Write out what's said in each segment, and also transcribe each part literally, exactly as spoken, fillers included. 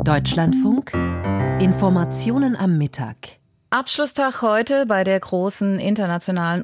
Deutschlandfunk. Informationen am Mittag. Abschlusstag heute bei der großen internationalen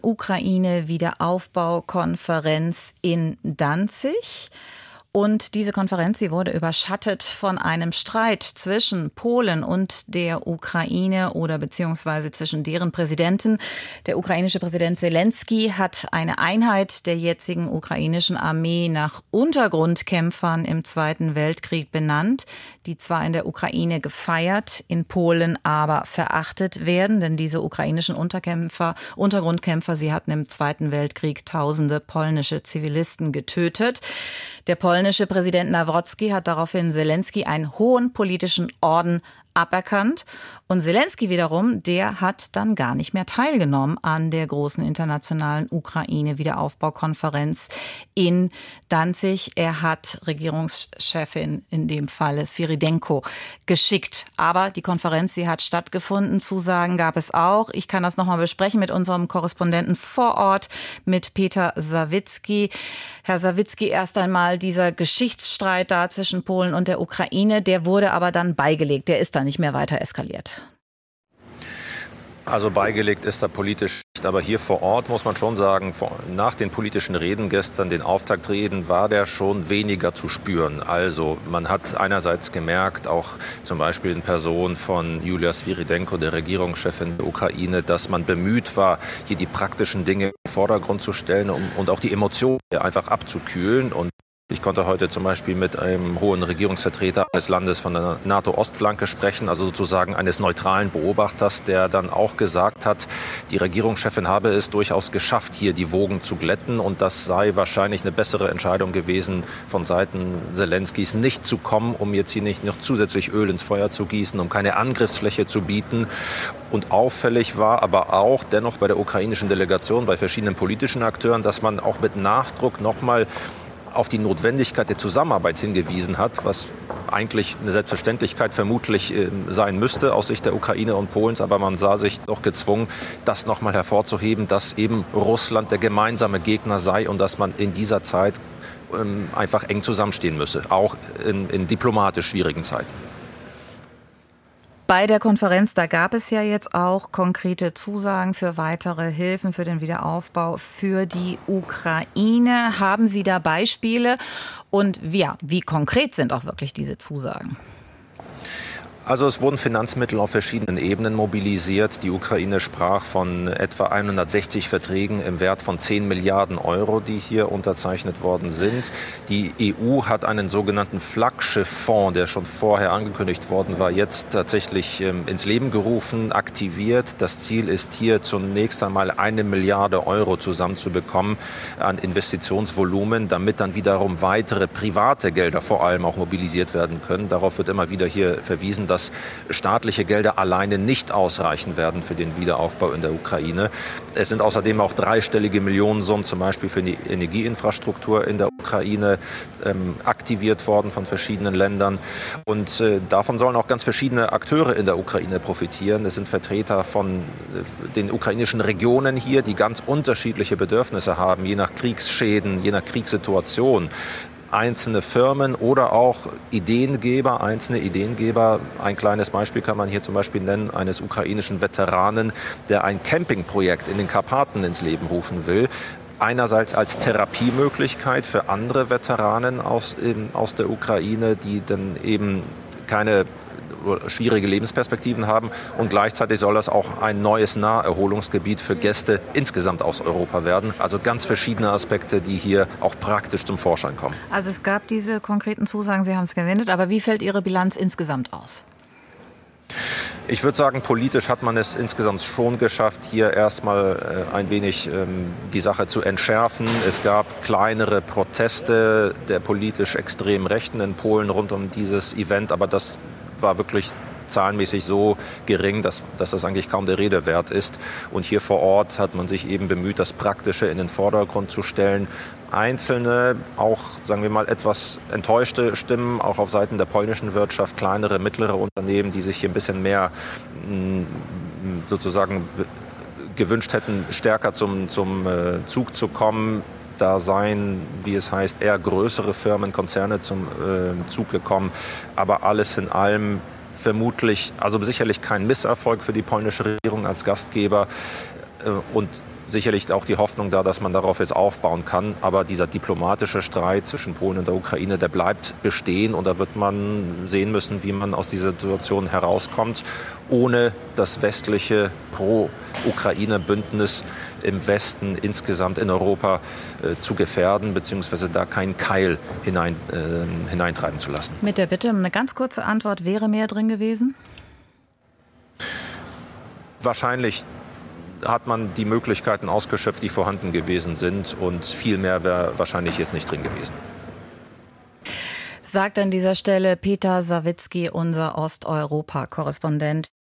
Ukraine-Wiederaufbaukonferenz in Danzig. Und diese Konferenz, sie wurde überschattet von einem Streit zwischen Polen und der Ukraine oder beziehungsweise zwischen deren Präsidenten. Der ukrainische Präsident Selenskyj hat eine Einheit der jetzigen ukrainischen Armee nach Untergrundkämpfern im Zweiten Weltkrieg benannt, die zwar in der Ukraine gefeiert, in Polen aber verachtet werden, denn diese ukrainischen Unterkämpfer, Untergrundkämpfer, sie hatten im Zweiten Weltkrieg tausende polnische Zivilisten getötet. Der polnische Präsident Nawrocki hat daraufhin Selenskyj einen hohen politischen Orden aberkannt. Und Selenskyj wiederum, der hat dann gar nicht mehr teilgenommen an der großen internationalen Ukraine-Wiederaufbaukonferenz in Danzig. Er hat Regierungschefin, in dem Fall Svyrydenko, geschickt. Aber die Konferenz, sie hat stattgefunden. Zusagen gab es auch. Ich kann das nochmal besprechen mit unserem Korrespondenten vor Ort, mit Peter Sawicki. Herr Sawicki, erst einmal dieser Geschichtsstreit da zwischen Polen und der Ukraine, der wurde aber dann beigelegt. Der ist dann nicht mehr weiter eskaliert. Also beigelegt ist er politisch nicht, aber hier vor Ort muss man schon sagen, nach den politischen Reden gestern, den Auftaktreden, war der schon weniger zu spüren. Also man hat einerseits gemerkt, auch zum Beispiel in Person von Julia Svyrydenko, der Regierungschefin der Ukraine, dass man bemüht war, hier die praktischen Dinge in den Vordergrund zu stellen um, und auch die Emotionen einfach abzukühlen. Und ich konnte heute zum Beispiel mit einem hohen Regierungsvertreter eines Landes von der NATO-Ostflanke sprechen, also sozusagen eines neutralen Beobachters, der dann auch gesagt hat, die Regierungschefin habe es durchaus geschafft, hier die Wogen zu glätten, und das sei wahrscheinlich eine bessere Entscheidung gewesen, von Seiten Selenskys nicht zu kommen, um jetzt hier nicht noch zusätzlich Öl ins Feuer zu gießen, um keine Angriffsfläche zu bieten. Und auffällig war aber auch dennoch bei der ukrainischen Delegation, bei verschiedenen politischen Akteuren, dass man auch mit Nachdruck nochmal auf die Notwendigkeit der Zusammenarbeit hingewiesen hat, was eigentlich eine Selbstverständlichkeit vermutlich äh, sein müsste aus Sicht der Ukraine und Polens. Aber man sah sich doch gezwungen, das nochmal hervorzuheben, dass eben Russland der gemeinsame Gegner sei und dass man in dieser Zeit ähm, einfach eng zusammenstehen müsse, auch in, in diplomatisch schwierigen Zeiten. Bei der Konferenz, da gab es ja jetzt auch konkrete Zusagen für weitere Hilfen für den Wiederaufbau für die Ukraine. Haben Sie da Beispiele? Und ja, wie konkret sind auch wirklich diese Zusagen? Also es wurden Finanzmittel auf verschiedenen Ebenen mobilisiert. Die Ukraine sprach von etwa hundertsechzig Verträgen im Wert von zehn Milliarden Euro, die hier unterzeichnet worden sind. Die E U hat einen sogenannten Flaggschifffonds, der schon vorher angekündigt worden war, jetzt tatsächlich ähm, ins Leben gerufen, aktiviert. Das Ziel ist hier zunächst einmal eine Milliarde Euro zusammenzubekommen an Investitionsvolumen, damit dann wiederum weitere private Gelder vor allem auch mobilisiert werden können. Darauf wird immer wieder hier verwiesen, dass staatliche Gelder alleine nicht ausreichen werden für den Wiederaufbau in der Ukraine. Es sind außerdem auch dreistellige Millionensummen zum Beispiel für die Energieinfrastruktur in der Ukraine ähm, aktiviert worden von verschiedenen Ländern. Und äh, davon sollen auch ganz verschiedene Akteure in der Ukraine profitieren. Es sind Vertreter von äh, den ukrainischen Regionen hier, die ganz unterschiedliche Bedürfnisse haben, je nach Kriegsschäden, je nach Kriegssituation. Einzelne Firmen oder auch Ideengeber, einzelne Ideengeber. Ein kleines Beispiel kann man hier zum Beispiel nennen, eines ukrainischen Veteranen, der ein Campingprojekt in den Karpaten ins Leben rufen will. Einerseits als Therapiemöglichkeit für andere Veteranen aus, in, aus der Ukraine, die dann eben keine schwierige Lebensperspektiven haben, und gleichzeitig soll das auch ein neues Naherholungsgebiet für Gäste insgesamt aus Europa werden. Also ganz verschiedene Aspekte, die hier auch praktisch zum Vorschein kommen. Also es gab diese konkreten Zusagen, Sie haben es gewendet, aber wie fällt Ihre Bilanz insgesamt aus? Ich würde sagen, politisch hat man es insgesamt schon geschafft, hier erstmal äh, ein wenig ähm, die Sache zu entschärfen. Es gab kleinere Proteste der politisch extrem Rechten in Polen rund um dieses Event, aber das war wirklich zahlenmäßig so gering, dass, dass das eigentlich kaum der Rede wert ist. Und hier vor Ort hat man sich eben bemüht, das Praktische in den Vordergrund zu stellen. Einzelne, auch sagen wir mal etwas enttäuschte Stimmen, auch auf Seiten der polnischen Wirtschaft, kleinere, mittlere Unternehmen, die sich hier ein bisschen mehr mh, sozusagen gewünscht hätten, stärker zum, zum Zug zu kommen. da seien, wie es heißt, eher größere Firmen, Konzerne zum äh, Zug gekommen. Aber alles in allem vermutlich, also sicherlich kein Misserfolg für die polnische Regierung als Gastgeber äh, und sicherlich auch die Hoffnung da, dass man darauf jetzt aufbauen kann. Aber dieser diplomatische Streit zwischen Polen und der Ukraine, der bleibt bestehen. Und da wird man sehen müssen, wie man aus dieser Situation herauskommt, ohne das westliche Pro-Ukraine-Bündnis im Westen insgesamt in Europa äh, zu gefährden, beziehungsweise da keinen Keil hinein, äh, hineintreiben zu lassen. Mit der Bitte um eine ganz kurze Antwort, wäre mehr drin gewesen? Wahrscheinlich hat man die Möglichkeiten ausgeschöpft, die vorhanden gewesen sind. Und viel mehr wäre wahrscheinlich jetzt nicht drin gewesen. Sagt an dieser Stelle Peter Sawicki, unser Osteuropa-Korrespondent.